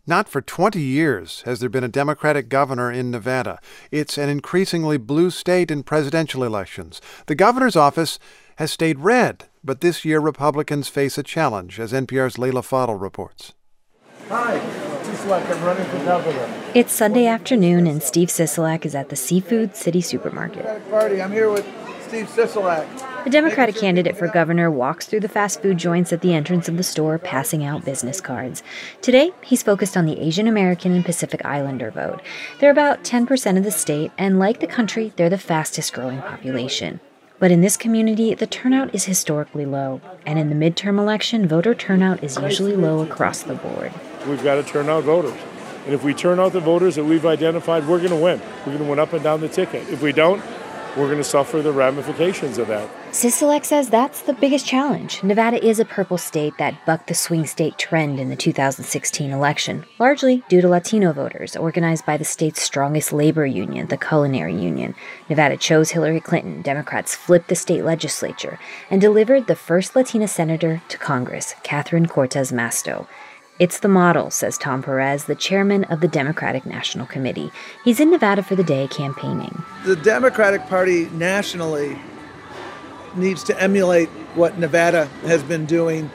Not for 20 years has there been a Democratic governor in Nevada. It's an increasingly blue state in presidential elections. The governor's office has stayed red, but this year Republicans face a challenge, as NPR's Leila Fadel reports. Hi, Sisolak, I'm running for governor. It's Sunday afternoon, and Steve Sisolak is at the Seafood City Supermarket. Party. I'm here with Steve Sisolak. The Democratic candidate for governor walks through the fast food joints at the entrance of the store, passing out business cards. Today, he's focused on the Asian American and Pacific Islander vote. They're about 10% of the state, and like the country, they're the fastest-growing population. But in this community, the turnout is historically low, and in the midterm election, voter turnout is usually low across the board. We've got to turn out voters. And if we turn out the voters that we've identified, we're going to win. We're going to win up and down the ticket. If we don't, we're going to suffer the ramifications of that. Sisolak says that's the biggest challenge. Nevada is a purple state that bucked the swing state trend in the 2016 election, largely due to Latino voters organized by the state's strongest labor union, the Culinary Union. Nevada chose Hillary Clinton. Democrats flipped the state legislature and delivered the first Latina senator to Congress, Catherine Cortez Masto. It's the model, says Tom Perez, the chairman of the Democratic National Committee. He's in Nevada for the day campaigning. The Democratic Party nationally needs to emulate what Nevada has been doing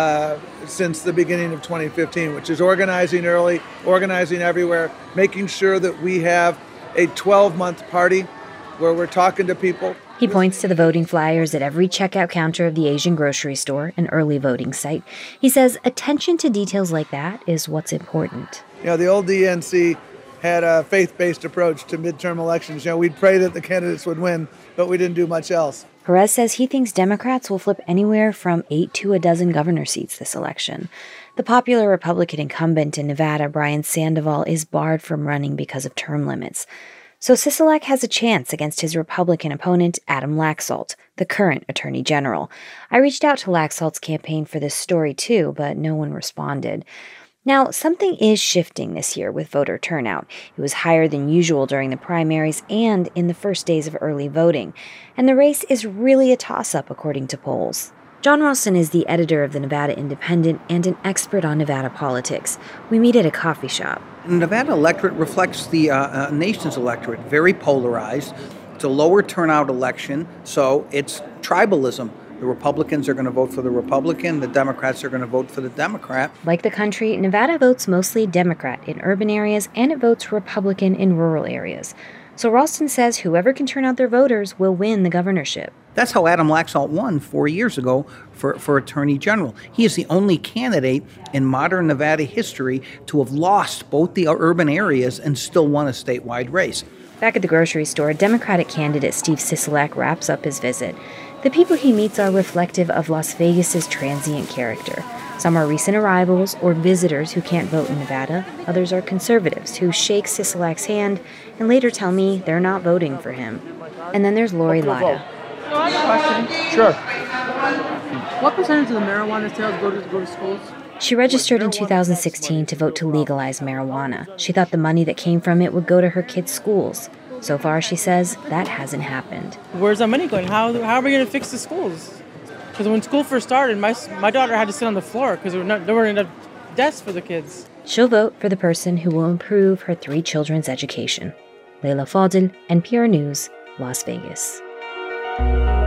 since the beginning of 2015, which is organizing early, organizing everywhere, making sure that we have a 12-month party where we're talking to people. He points to the voting flyers at every checkout counter of the Asian grocery store, an early voting site. He says attention to details like that is what's important. You know, the old DNC had a faith-based approach to midterm elections. You know, we'd pray that the candidates would win, but we didn't do much else. Perez says he thinks Democrats will flip anywhere from 8 to a dozen governor seats this election. The popular Republican incumbent in Nevada, Brian Sandoval, is barred from running because of term limits. So Sisolak has a chance against his Republican opponent, Adam Laxalt, the current Attorney General. I reached out to Laxalt's campaign for this story too, but no one responded. Now, something is shifting this year with voter turnout. It was higher than usual during the primaries and in the first days of early voting. And the race is really a toss-up, according to polls. John Ralston is the editor of the Nevada Independent and an expert on Nevada politics. We meet at a coffee shop. The Nevada electorate reflects the nation's electorate, very polarized. It's a lower turnout election, so it's tribalism. The Republicans are going to vote for the Republican, the Democrats are going to vote for the Democrat. Like the country, Nevada votes mostly Democrat in urban areas, and it votes Republican in rural areas. So Ralston says whoever can turn out their voters will win the governorship. That's how Adam Laxalt won 4 years ago for Attorney General. He is the only candidate in modern Nevada history to have lost both the urban areas and still won a statewide race. Back at the grocery store, Democratic candidate Steve Sisolak wraps up his visit. The people he meets are reflective of Las Vegas's transient character. Some are recent arrivals or visitors who can't vote in Nevada. Others are conservatives who shake Sisolak's hand and later tell me they're not voting for him. And then there's Lori Latta. I have a question. Sure. What percentage of the marijuana sales go to schools? She registered in 2016 to vote to legalize marijuana. She thought the money that came from it would go to her kids' schools. So far, she says, that hasn't happened. Where's that money going? How are we going to fix the schools? Because when school first started, my daughter had to sit on the floor because there weren't enough desks for the kids. She'll vote for the person who will improve her 3 children's education. Leila Fadel, NPR News, Las Vegas.